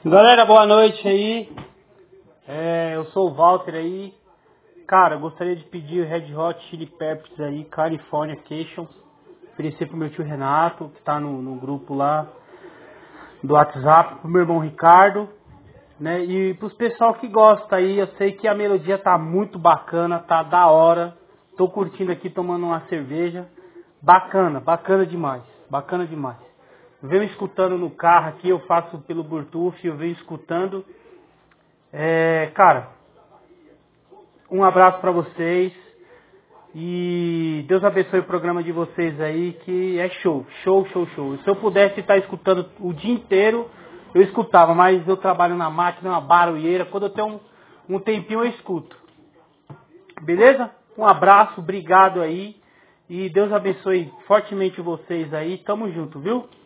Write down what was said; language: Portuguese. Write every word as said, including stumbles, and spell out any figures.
Galera, boa noite aí. É, eu sou o Walter aí. Cara, eu gostaria de pedir o Red Hot Chili Peppers aí, California Cation. Oferecer pro meu tio Renato, que tá no, no grupo lá do WhatsApp, pro meu irmão Ricardo, né? E pros pessoal que gosta aí, eu sei que a melodia tá muito bacana, tá da hora. Tô curtindo aqui, tomando uma cerveja. Bacana, bacana demais, bacana demais. Eu venho escutando no carro aqui, eu faço pelo Bluetooth, eu venho escutando. É, cara, um abraço pra vocês e Deus abençoe o programa de vocês aí, que é show, show, show, show. Se eu pudesse estar escutando o dia inteiro, eu escutava, mas eu trabalho na máquina, uma barulheira, quando eu tenho um, um tempinho eu escuto. Beleza? Um abraço, obrigado aí e Deus abençoe fortemente vocês aí, tamo junto, viu?